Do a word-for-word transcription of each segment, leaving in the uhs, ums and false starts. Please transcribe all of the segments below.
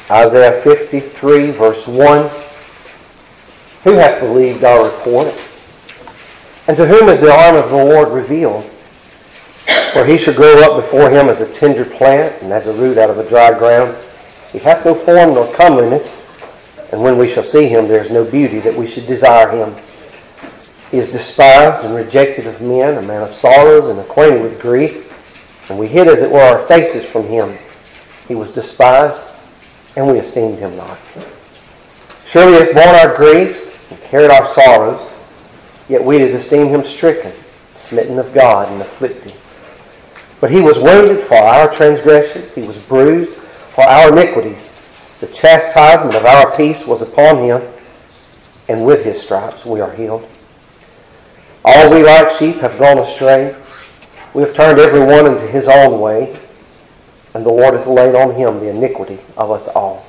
Isaiah fifty-three, verse one. Who hath believed our report? And to whom is the arm of the Lord revealed? For he shall grow up before him as a tender plant, and as a root out of a dry ground. He hath no form nor comeliness, and when we shall see him, there is no beauty that we should desire him. He is despised and rejected of men, a man of sorrows and acquainted with grief, and we hid as it were our faces from him. He was despised, and we esteemed him not. Surely he hath borne our griefs and carried our sorrows, yet we did esteem him stricken, smitten of God, and afflicted. But he was wounded for our transgressions, he was bruised for our iniquities. The chastisement of our peace was upon him, and with his stripes we are healed. All we like sheep have gone astray. We have turned every one into his own way, and the Lord hath laid on him the iniquity of us all.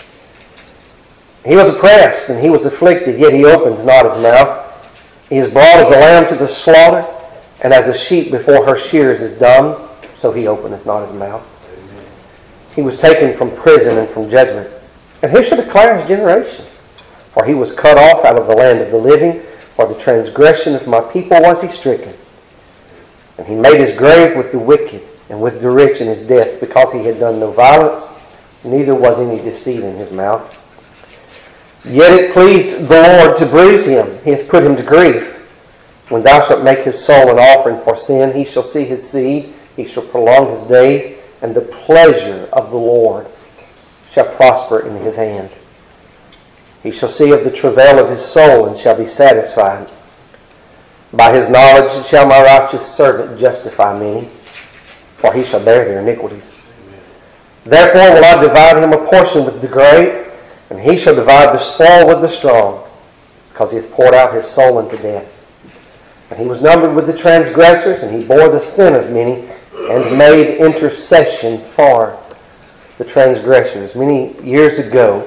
He was oppressed, and he was afflicted, yet he opened not his mouth. He is brought as a lamb to the slaughter, and as a sheep before her shears is dumb, so he openeth not his mouth. Amen. He was taken from prison and from judgment. And who shall declare his generation? For he was cut off out of the land of the living. For the transgression of my people was he stricken. And he made his grave with the wicked, and with the rich in his death, because he had done no violence, neither was any deceit in his mouth. Yet it pleased the Lord to bruise him. He hath put him to grief. When thou shalt make his soul an offering for sin, he shall see his seed, he shall prolong his days, and the pleasure of the Lord shall prosper in his hand. He shall see of the travail of his soul, and shall be satisfied. By his knowledge shall my righteous servant justify many, for he shall bear their iniquities. Amen. Therefore will I divide him a portion with the great, and he shall divide the spoil with the strong, because he hath poured out his soul unto death. And he was numbered with the transgressors, and he bore the sin of many, and made intercession for the transgressors. Many years ago,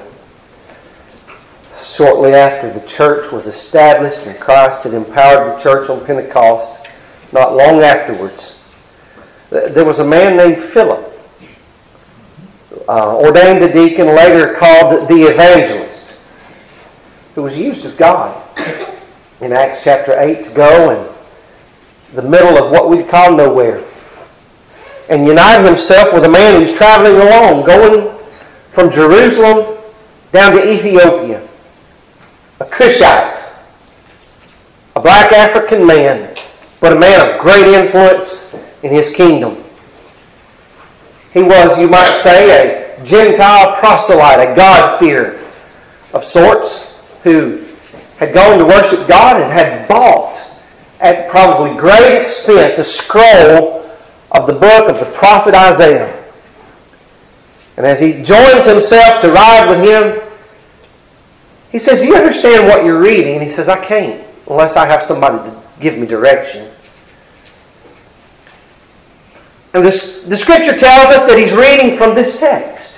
shortly after the church was established and Christ had empowered the church on Pentecost, not long afterwards, there was a man named Philip, uh, ordained a deacon, later called the evangelist, who was used of God in Acts chapter eight to go in the middle of what we'd call nowhere and unite himself with a man who's traveling along, going from Jerusalem down to Ethiopia, a Cushite, a black African man, but a man of great influence in his kingdom. He was, you might say, a Gentile proselyte, a God-fearer of sorts, who had gone to worship God and had bought, at probably great expense, a scroll of the book of the prophet Isaiah. And as he joins himself to ride with him, he says, "Do you understand what you're reading?" And he says, "I can't, unless I have somebody to give me direction." And this, the scripture tells us that he's reading from this text.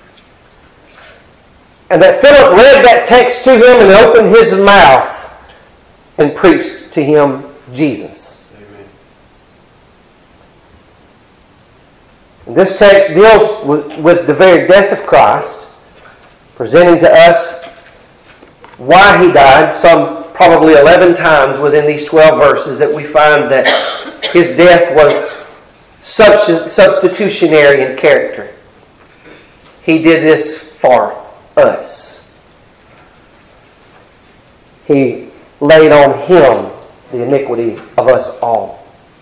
And that Philip read that text to him and opened his mouth and preached to him Jesus. Amen. And this text deals with, with the very death of Christ, presenting to us why he died, some probably eleven times within these twelve verses that we find that his death was substitutionary in character. He did this for us. He laid on him the iniquity of us all.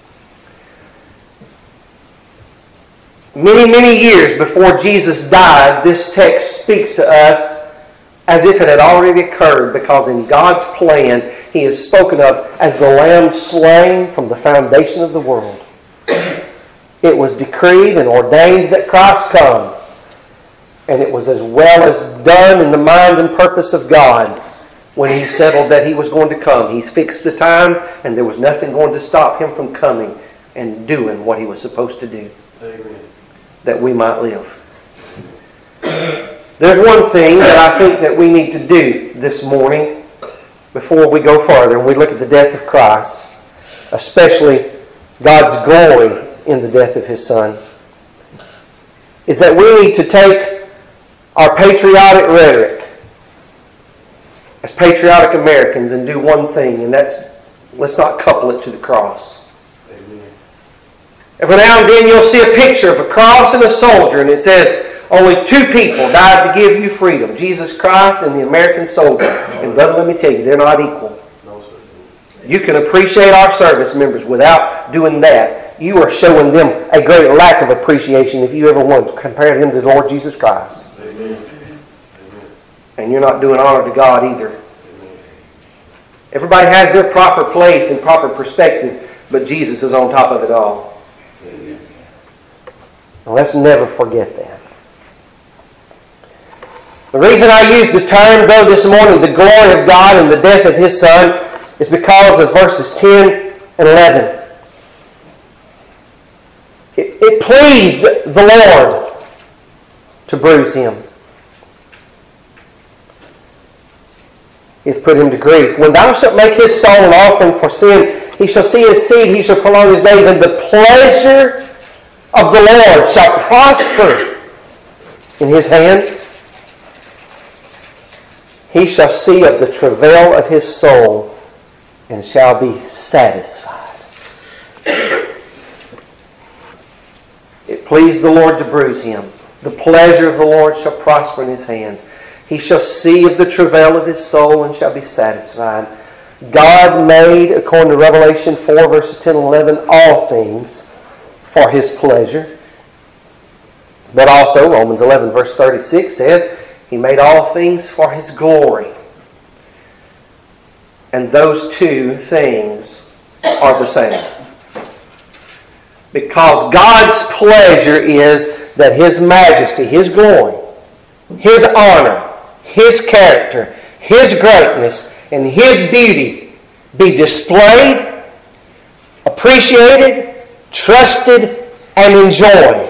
Many, many years before Jesus died, this text speaks to us as if it had already occurred, because in God's plan, he is spoken of as the Lamb slain from the foundation of the world. It was decreed and ordained that Christ come. And it was as well as done in the mind and purpose of God when he settled that he was going to come. He's fixed the time, and there was nothing going to stop him from coming and doing what he was supposed to do. Amen. That we might live. There's one thing that I think that we need to do this morning before we go further and we look at the death of Christ, especially God's glory in the death of His Son, is that we need to take our patriotic rhetoric as patriotic Americans and do one thing, and that's, let's not couple it to the cross. Amen. Every now and then you'll see a picture of a cross and a soldier, and it says, only two people died to give you freedom, Jesus Christ and the American soldier. And brother, let me tell you, they're not equal. You can appreciate our service members without doing that. You are showing them a great lack of appreciation if you ever want to compare them to the Lord Jesus Christ. Amen. And you're not doing honor to God either. Amen. Everybody has their proper place and proper perspective, but Jesus is on top of it all. Amen. And let's never forget that. The reason I used the term, though, this morning, the glory of God and the death of His Son, is because of verses ten and eleven. It, it pleased the Lord to bruise Him. He hath put Him to grief. When thou shalt make His soul an offering for sin, He shall see His seed, He shall prolong His days, and the pleasure of the Lord shall prosper in His hand. He shall see of the travail of His soul and shall be satisfied. It pleased the Lord to bruise Him. The pleasure of the Lord shall prosper in His hands. He shall see of the travail of His soul and shall be satisfied. God made, according to Revelation four, verses ten and eleven, all things for His pleasure. But also, Romans eleven, verse thirty-six says, He made all things for His glory. And those two things are the same. Because God's pleasure is that His majesty, His glory, His honor, His character, His greatness, and His beauty be displayed, appreciated, trusted, and enjoyed.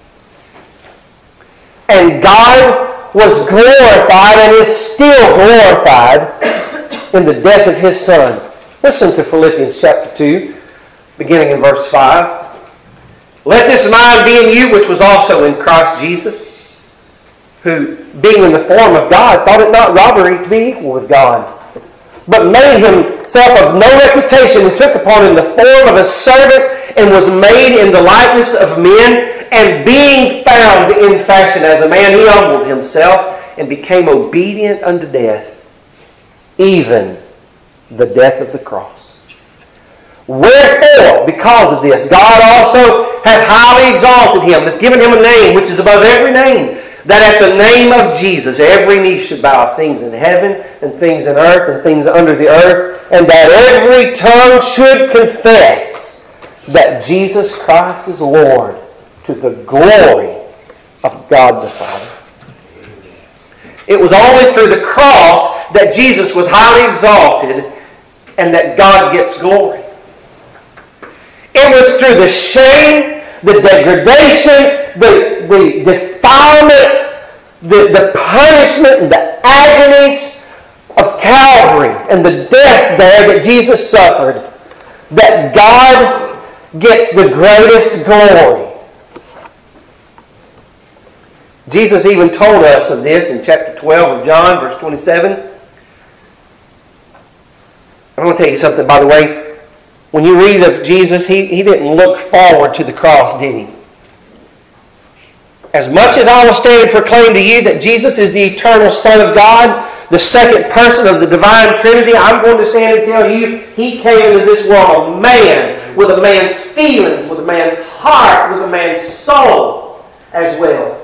And God was glorified and is still glorified in the death of His Son. Listen to Philippians chapter two, beginning in verse five. Let this mind be in you, which was also in Christ Jesus, who, being in the form of God, thought it not robbery to be equal with God, but made Himself of no reputation, and took upon Him the form of a servant, and was made in the likeness of men. And being found in fashion as a man, He humbled Himself, and became obedient unto death, even the death of the cross. Wherefore, because of this, God also hath highly exalted Him, hath given Him a name which is above every name, that at the name of Jesus every knee should bow, things in heaven, and things in earth, and things under the earth, and that every tongue should confess that Jesus Christ is Lord, to the glory of God the Father. It was only through the cross that Jesus was highly exalted and that God gets glory. It was through the shame, the degradation, the, the defilement, the, the punishment, and the agonies of Calvary and the death there that Jesus suffered that God gets the greatest glory. Jesus even told us of this in chapter twelve of John, verse twenty-seven. I'm going to tell you something, by the way. When you read of Jesus, he, he didn't look forward to the cross, did He? As much as I will stand and proclaim to you that Jesus is the eternal Son of God, the second person of the divine Trinity, I'm going to stand and tell you He came into this world a man with a man's feelings, with a man's heart, with a man's soul as well.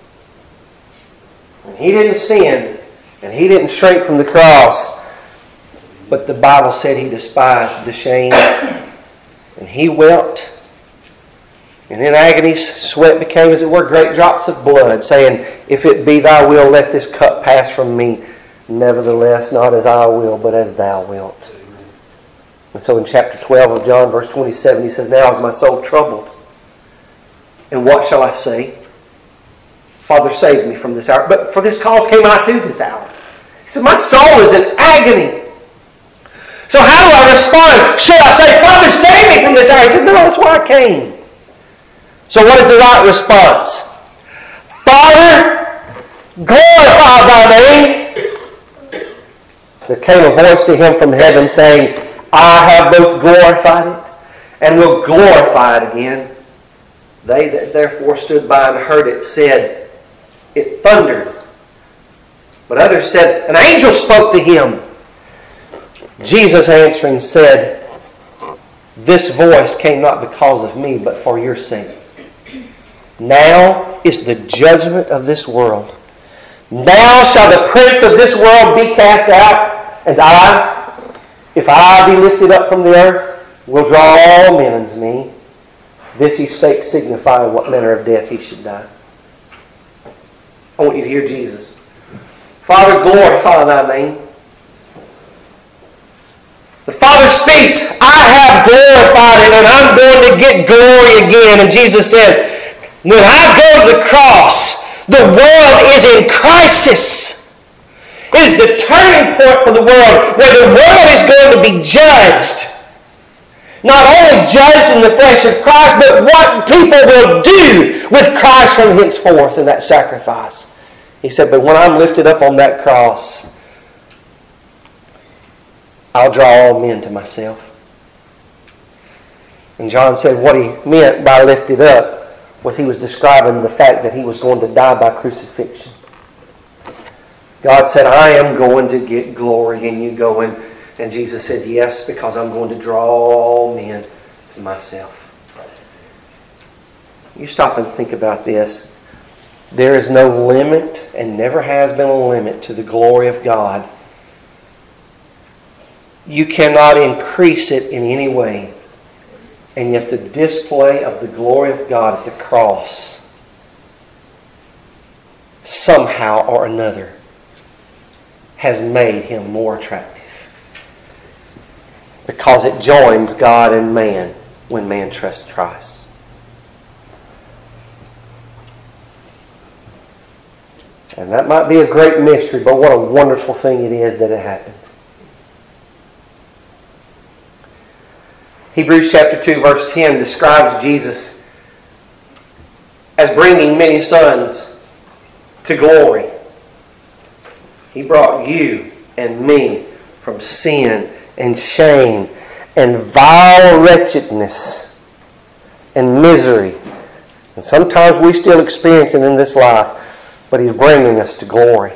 And He didn't sin, and He didn't shrink from the cross. But the Bible said He despised the shame, and He wept. And in agony, sweat became, as it were, great drops of blood, saying, If it be Thy will, let this cup pass from me. Nevertheless, not as I will, but as Thou wilt. And so in chapter twelve of John, verse twenty-seven, He says, Now is my soul troubled. And what shall I say? Father, save me from this hour. But for this cause came I to this hour. He said, my soul is in agony. So how do I respond? Should I say, Father, save me from this hour? He said, no, that's why I came. So what is the right response? Father, glorify There came a voice to him from heaven saying, I have both glorified it and will glorify it again. They that therefore stood by and heard it said, it thundered. But others said, an angel spoke to him. Jesus answering said, this voice came not because of me, but for your sakes. Now is the judgment of this world. Now shall the prince of this world be cast out, and I, if I be lifted up from the earth, will draw all men unto me. This he spake, signifying what manner of death he should die. I want you to hear Jesus. Father, glorify thy name. The Father speaks, I have glorified it, and I'm going to get glory again. And Jesus says, when I go to the cross, the world is in crisis. It is the turning point for the world, where the world is going to be judged. Not only judged in the flesh of Christ, but what people will do with Christ from henceforth in that sacrifice. He said, but when I'm lifted up on that cross, I'll draw all men to myself. And John said what he meant by lifted up was he was describing the fact that he was going to die by crucifixion. God said, I am going to get glory in you going. And Jesus said, yes, because I'm going to draw all men to myself. You stop and think about this. There is no limit and never has been a limit to the glory of God. You cannot increase it in any way. And yet the display of the glory of God at the cross, somehow or another, has made him more attractive. Because it joins God and man when man trusts Christ. And that might be a great mystery, but what a wonderful thing it is that it happened. Hebrews chapter two verse ten describes Jesus as bringing many sons to glory. He brought you and me from sin and shame and vile wretchedness and misery. And sometimes we still experience it in this life, but He's bringing us to glory.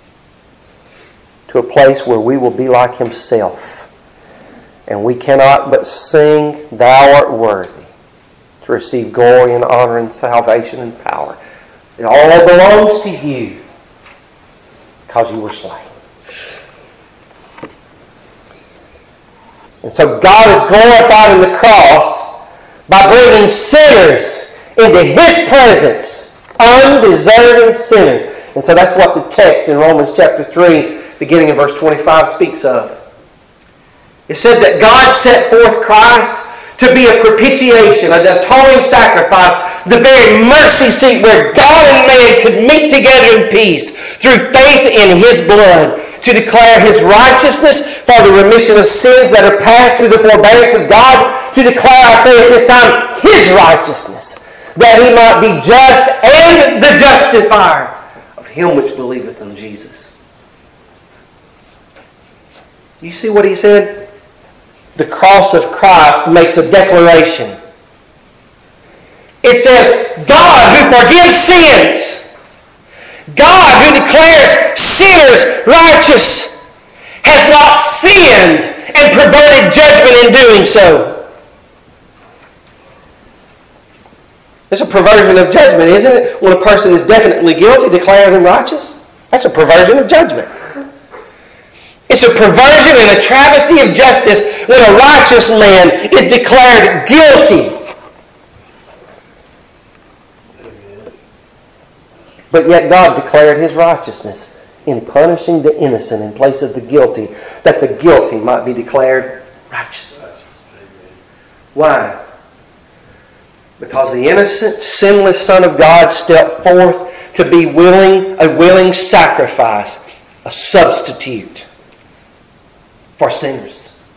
To a place where we will be like Himself. And we cannot but sing, Thou art worthy to receive glory and honor and salvation and power. It all belongs to you because you were slain. And so God is glorified in the cross by bringing sinners into His presence, undeserving sinners. And so that's what the text in Romans chapter three, beginning in verse twenty-five, speaks of. It said that God set forth Christ to be a propitiation, an atoning sacrifice, the very mercy seat where God and man could meet together in peace through faith in His blood, to declare His righteousness for the remission of sins that are passed through the forbearance of God, to declare, I say at this time, His righteousness, that He might be just and the justifier of him which believeth in Jesus. You see what he said? The cross of Christ makes a declaration. It says, God who forgives sins, God who declares sinners righteous, has not sinned and perverted judgment in doing so. It's a perversion of judgment, isn't it? When a person is definitely guilty, declare them righteous. That's a perversion of judgment. It's a perversion and a travesty of justice when a righteous man is declared guilty. But yet God declared His righteousness in punishing the innocent in place of the guilty, that the guilty might be declared righteous. Why? Because the innocent, sinless Son of God stepped forth to be willing, a willing sacrifice, a substitute for sinners.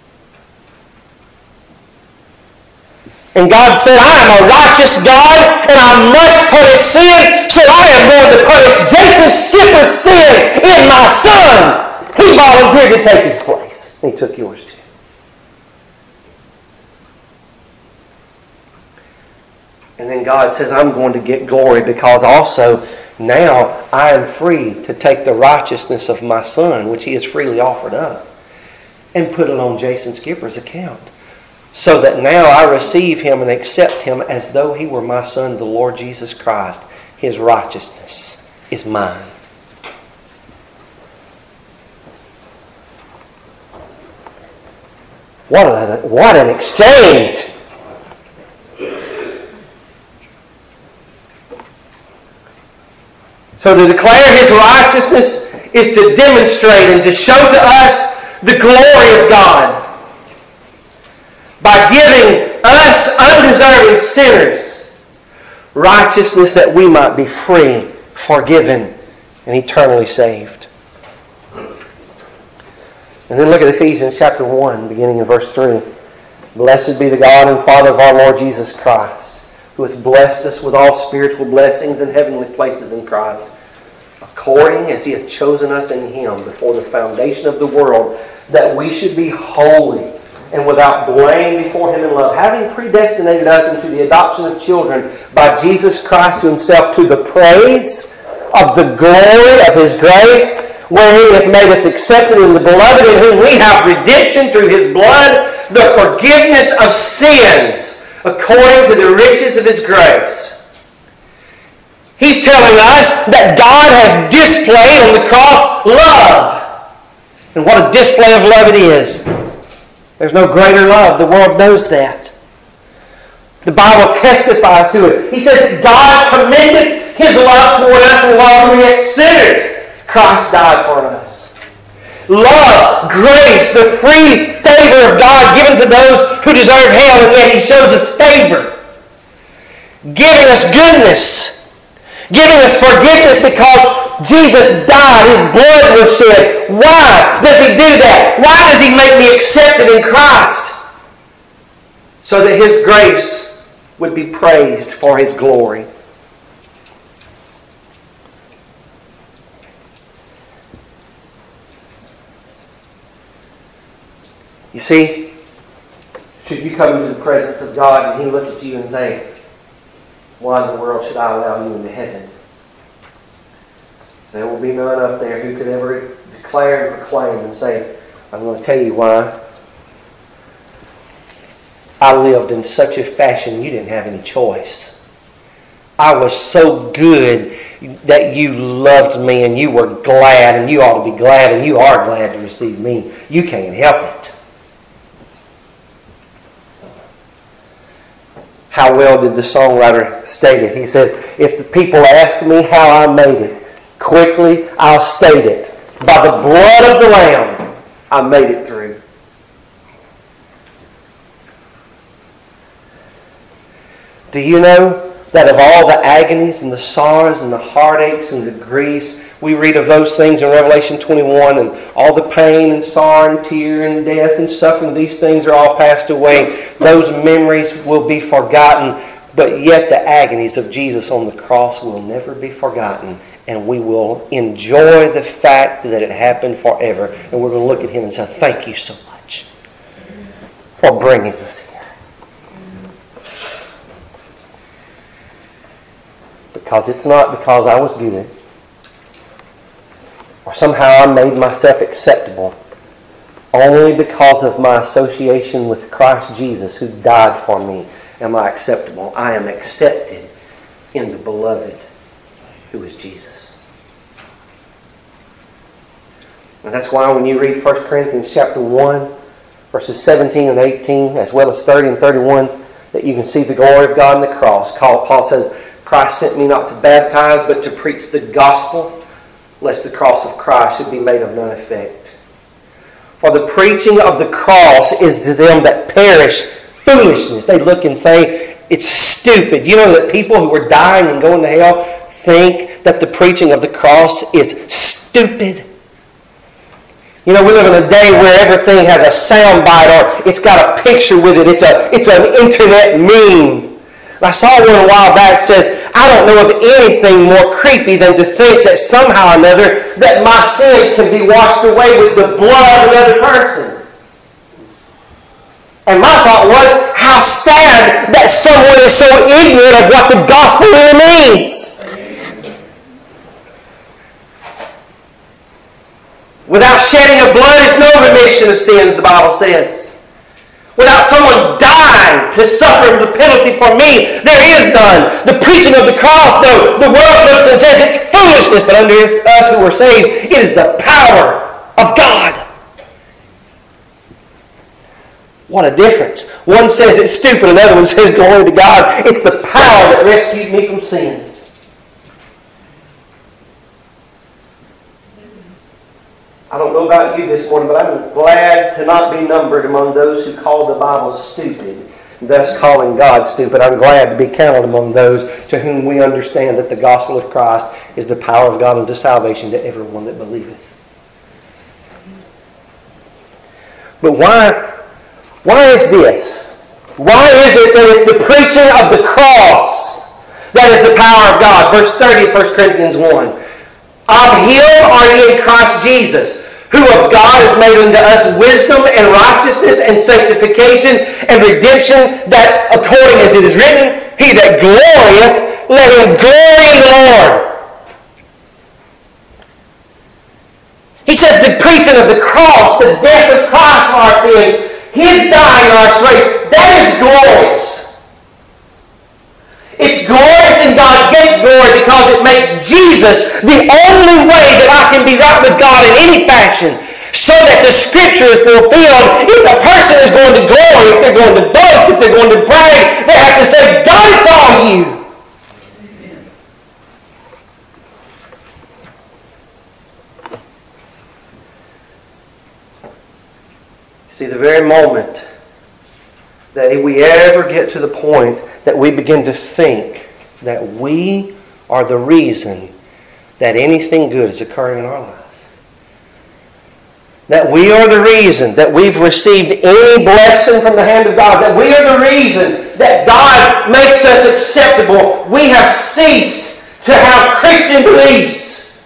And God said, I am a righteous God and I must punish sin, so I am going to punish Jason Skipper's sin in my Son. He volunteered to take his place. And he took yours too. And then God says, I'm going to get glory because also now I am free to take the righteousness of my Son, which He has freely offered up, and put it on Jason Skipper's account. So that now I receive Him and accept Him as though He were my Son, the Lord Jesus Christ. His righteousness is mine. What an, what an exchange! So to declare His righteousness is to demonstrate and to show to us the glory of God by giving us undeserving sinners righteousness that we might be free, forgiven, and eternally saved. And then look at Ephesians chapter one, beginning in verse three. Blessed be the God and Father of our Lord Jesus Christ, who has blessed us with all spiritual blessings in heavenly places in Christ, according as He hath chosen us in Him before the foundation of the world, that we should be holy and without blame before Him in love, having predestinated us into the adoption of children by Jesus Christ to Himself, to the praise of the glory of His grace, wherein He hath made us accepted in the Beloved, in whom we have redemption through His blood, the forgiveness of sins, according to the riches of His grace. He's telling us that God has displayed on the cross love. And what a display of love it is. There's no greater love. The world knows that. The Bible testifies to it. He says, God commendeth His love toward us, and while we were yet sinners, Christ died for us. Love, grace, the free favor of God given to those who deserve hell, and yet He shows us favor. Giving us goodness. Giving us forgiveness because Jesus died. His blood was shed. Why does He do that? Why does He make me accepted in Christ? So that His grace would be praised for His glory. You see, should you come into the presence of God and He look at you and say, why in the world should I allow you into heaven? There will be none up there who could ever declare and proclaim and say, I'm going to tell you why. I lived in such a fashion you didn't have any choice. I was so good that you loved me and you were glad, and you ought to be glad, and you are glad to receive me. You can't help it. How well did the songwriter state it? He says, if the people ask me how I made it, quickly I'll state it. By the blood of the Lamb, I made it through. Do you know that of all the agonies and the sorrows and the heartaches and the griefs, we read of those things in Revelation twenty-one, and all the pain and sorrow and tear and death and suffering, these things are all passed away. Those memories will be forgotten, but yet the agonies of Jesus on the cross will never be forgotten, and we will enjoy the fact that it happened forever. And we're going to look at Him and say, thank you so much for bringing us here. Because it's not because I was good, or somehow I made myself acceptable. Only because of my association with Christ Jesus, who died for me, am I acceptable. I am accepted in the Beloved, who is Jesus. And that's why when you read First Corinthians chapter one, verses seventeen and eighteen, as well as thirty and thirty-one, that you can see the glory of God in the cross. Paul says, Christ sent me not to baptize, but to preach the gospel, lest the cross of Christ should be made of none effect. For the preaching of the cross is to them that perish foolishness. They look and say, it's stupid. You know that people who are dying and going to hell think that the preaching of the cross is stupid? You know, we live in a day where everything has a sound bite, or it's got a picture with it. It's a it's an internet meme. I saw one a while back that says, I don't know of anything more creepy than to think that somehow or another that my sins can be washed away with the blood of another person. And my thought was, how sad that someone is so ignorant of what the gospel really means. Without shedding of blood is no remission of sins, the Bible says. Without someone dying to suffer the penalty for me, there is none. The preaching of the cross, though, the world looks and says it's foolishness, but under us who are saved, it is the power of God. What a difference. One says it's stupid, another one says glory to God. It's the power that rescued me from sin. I don't know about you this morning, but I'm glad to not be numbered among those who call the Bible stupid, thus calling God stupid. I'm glad to be counted among those to whom we understand that the gospel of Christ is the power of God unto salvation to everyone that believeth. But why, why is this? Why is it that it's the preaching of the cross that is the power of God? Verse thirty of First Corinthians one. Of Him are ye in Christ Jesus, who of God is made unto us wisdom and righteousness and sanctification and redemption, that according as it is written, he that glorieth, let him glory in the Lord. He says the preaching of the cross, the death of Christ for our sins, His dying in our place, that is glorious. It's glorious and God gets glory because it makes Jesus the only way that I can be right with God in any fashion, so that the Scripture is fulfilled. If a person is going to glory, if they're going to boast, if they're going to brag, they have to say, God, it's all you. See, the very moment that we ever get to the point that we begin to think that we are the reason that anything good is occurring in our lives, that we are the reason that we've received any blessing from the hand of God, that we are the reason that God makes us acceptable, we have ceased to have Christian beliefs.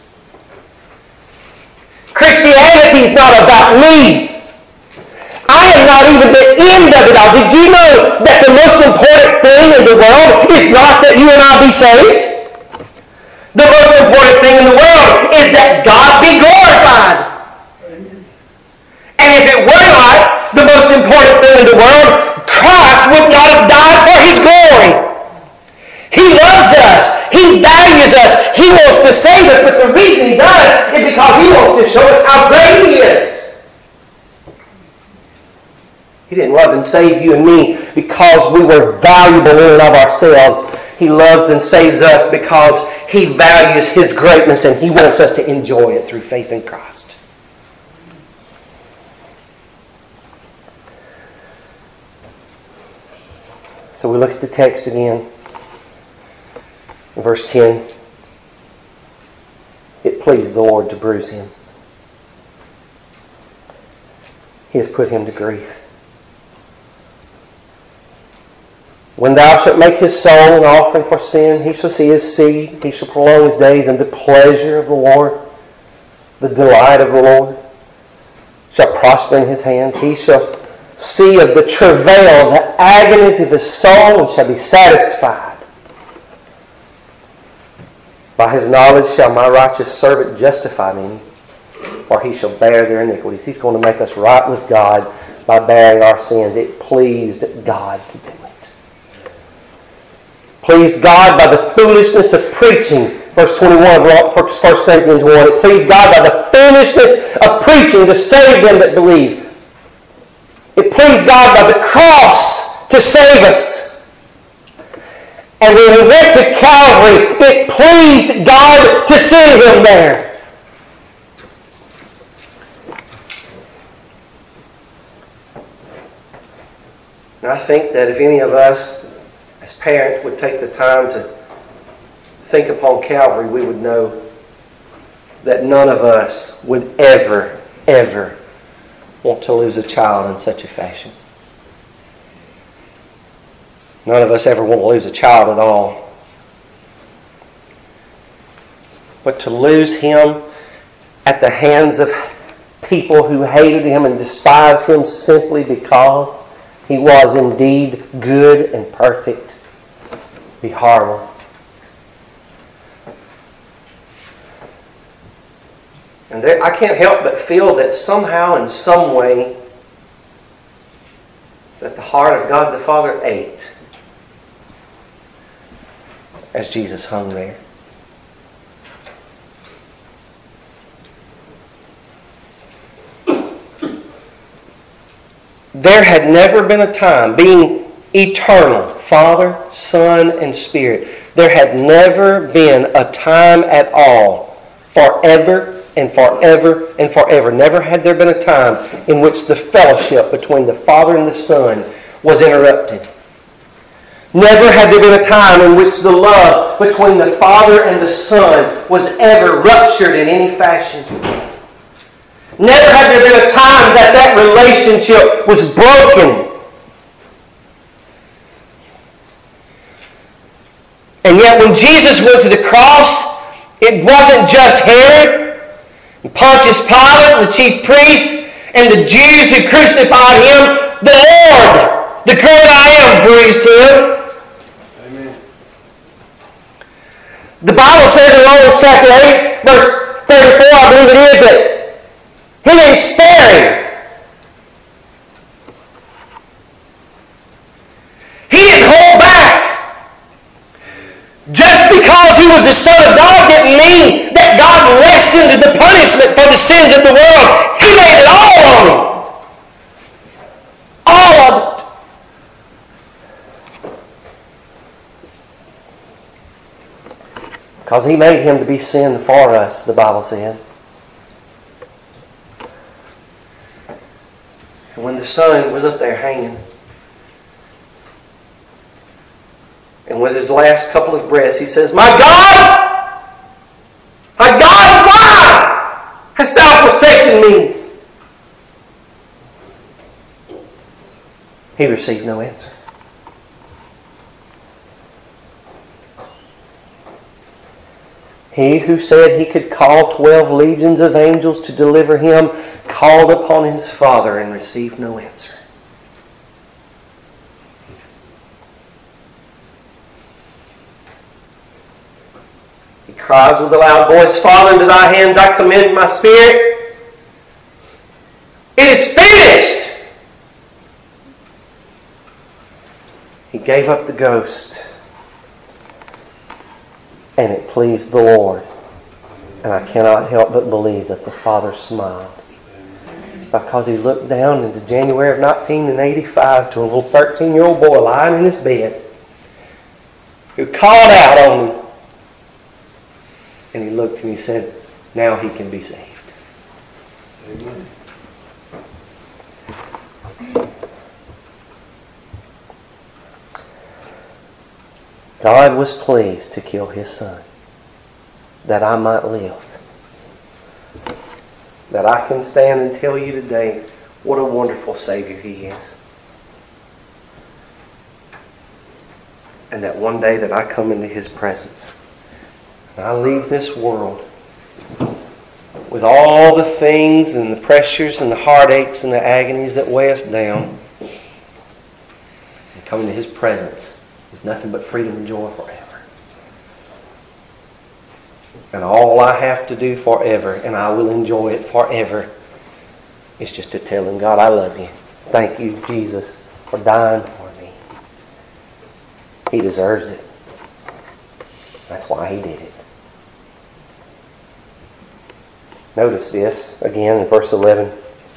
Christianity is not about me. I am not even the end of it all. Did you know that the most important thing in the world is not that you and I be saved? The most important thing in the world is that God be glorified. And if it were not the most important thing in the world, Christ would not have died for His glory. He loves us. He values us. He wants to save us. But the reason He does is because He wants to show us how great He is. He didn't love and save you and me because we were valuable in and of ourselves. He loves and saves us because He values His greatness and He wants us to enjoy it through faith in Christ. So we look at the text again. In verse ten. It pleased the Lord to bruise Him. He hath put Him to grief. When thou shalt make his soul an offering for sin, he shall see his seed, he shall prolong his days, and the pleasure of the Lord, the delight of the Lord, shall prosper in his hands. He shall see of the travail, the agonies of his soul, and shall be satisfied. By his knowledge shall my righteous servant justify me, for he shall bear their iniquities. He's going to make us right with God by bearing our sins. It pleased God to do it. Pleased God by the foolishness of preaching. Verse twenty-one of First Corinthians one. It pleased God by the foolishness of preaching to save them that believe. It pleased God by the cross to save us. And when He went to Calvary, it pleased God to send Him there. And I think that if any of us as parents would take the time to think upon Calvary, we would know that none of us would ever, ever want to lose a child in such a fashion. None of us ever want to lose a child at all. but to lose him at the hands of people who hated him and despised him simply because he was indeed good and perfect, be horrible. And there, I can't help but feel that somehow, in some way, that the heart of God the Father ached as Jesus hung there. There had never been a time, being eternal, Father, Son, and Spirit, there had never been a time at all, forever and forever and forever. Never had there been a time in which the fellowship between the Father and the Son was interrupted. Never had there been a time in which the love between the Father and the Son was ever ruptured in any fashion. Never had there been a time that that relationship was broken. And yet when Jesus went to the cross, it wasn't just Herod and Pontius Pilate, the chief priest, and the Jews who crucified him. The Lord, the great I am, bruised him. Amen. The Bible says in Romans chapter eight, verse thirty-four, I believe it is, that he didn't spare him. He didn't hold back. Just because he was the Son of God didn't mean that God lessened the punishment for the sins of the world. He laid it all on him. All of it. Because he made him to be sin for us, the Bible said. And when the Son was up there hanging, and with his last couple of breaths, he says, "My God, my God, why hast thou forsaken me?" He received no answer. He who said he could call twelve legions of angels to deliver him called upon his Father and received no answer. He cries with a loud voice, "Father, into thy hands I commend my spirit. It is finished." He gave up the ghost. And it pleased the Lord. And I cannot help but believe that the Father smiled. Because he looked down into January of nineteen eighty-five to a little thirteen-year-old boy lying in his bed who called out on him. And he looked and he said, now he can be saved. Amen. God was pleased to kill his Son that I might live. That I can stand and tell you today what a wonderful Savior he is. And that one day that I come into his presence and I leave this world with all the things and the pressures and the heartaches and the agonies that weigh us down, and come into his presence with nothing but freedom and joy forever. And all I have to do forever, and I will enjoy it forever, is just to tell him, God, I love you. Thank you, Jesus, for dying for me. He deserves it. That's why he did it. Notice this again in verse eleven.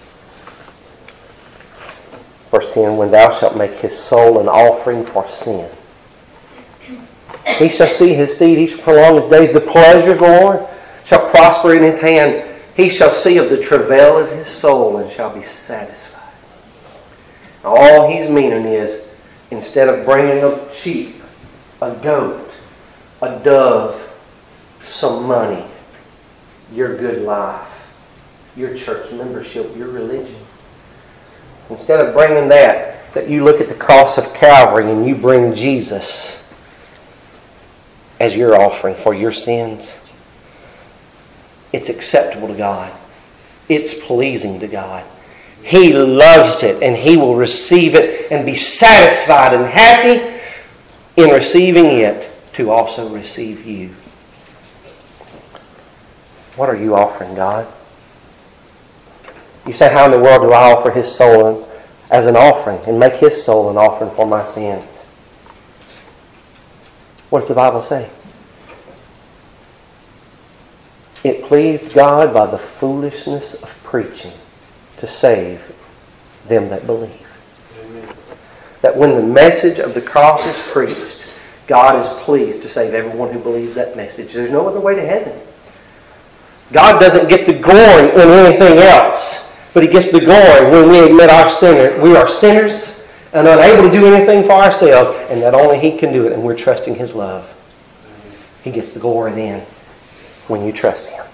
Verse ten, when thou shalt make his soul an offering for sin, he shall see his seed, he shall prolong his days. The pleasure of the Lord shall prosper in his hand. He shall see of the travail of his soul and shall be satisfied. Now, all he's meaning is, instead of bringing a sheep, a goat, a dove, some money, your good life, your church membership, your religion, instead of bringing that, that you look at the cross of Calvary and you bring Jesus as your offering for your sins. it's acceptable to God. It's pleasing to God. He loves it, and He will receive it and be satisfied and happy in receiving it to also receive you. What are you offering God? You say, how in the world do I offer His soul as an offering and make His soul an offering for my sins? What does the Bible say? It pleased God by the foolishness of preaching to save them that believe. Amen. That when the message of the cross is preached, God is pleased to save everyone who believes that message. There's no other way to heaven. God doesn't get the glory in anything else, but He gets the glory when we admit our sinner. We are sinners and unable to do anything for ourselves, and that only He can do it, and we're trusting His love. He gets the glory then when you trust Him.